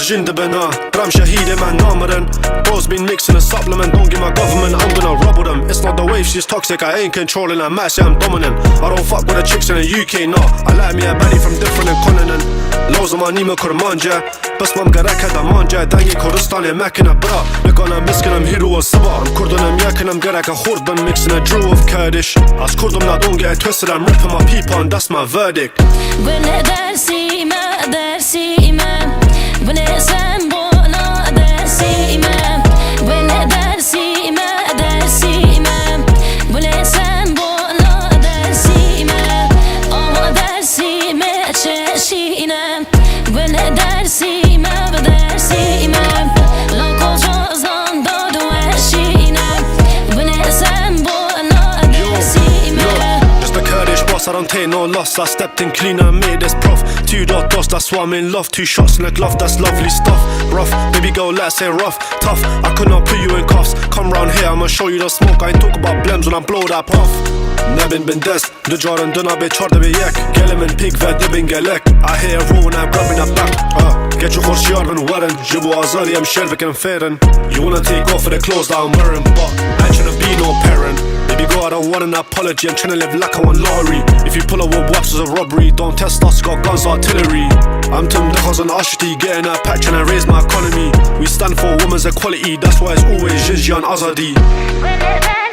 jin de bena Ram Shahidi man namaren Bros been mixing a supplement, don't give my government, I'm gonna rub with them. It's not the wave, she's toxic, I ain't controlling her. Might say I'm dominant, I don't fuck with the chicks in the UK, no. I like me a baddie from different continent. Low zamanime kurmanja بس ما مقرك هذا مانجا داني كردستاني ماكنة برا لقانا مسكنم هيرو الصبا كردنا مياكنم قرك خردن mixing a drew of Kurdish As kurdum not don't get twisted, I'm ripping my people and that's my verdict Bune dersi imam Bune sen bona dersi imam Bune dersi imam Bune sen bona dersi imam Ama dersi me çeşinem Bune dersi imam Loko jozdan da dueşinem Bune sen bona dersi imam Just a Kurdish boss, I don't take no loss I stepped in clean and made this prof 2.2, that's why I'm in love 2 shots in the glove, that's lovely stuff Rough, baby girl, let's say rough Tough, I could not put you in cuffs Come round here, I'ma show you the smoke I ain't talk about blems when I blow that puff Nebin bin des, the Jordan duna be çarda be yek Gelimin pig ve dibin gelek I hear a roar when I'm grabbing her back Get your horse yarben warren Jibu azari, I'm shervik and fairin You wanna take off for the clothes that I'm wearing But I ain't tryna be no parent Baby girl, I don't want an apology, I'm tryna live like I want lottery If you pull up with waps as a robbery Don't test us, got guns, artillery I'm Tim Dechos and Ashti, getting that pack, tryna raise my economy We stand for women's equality, that's why it's always Jizya and Azadi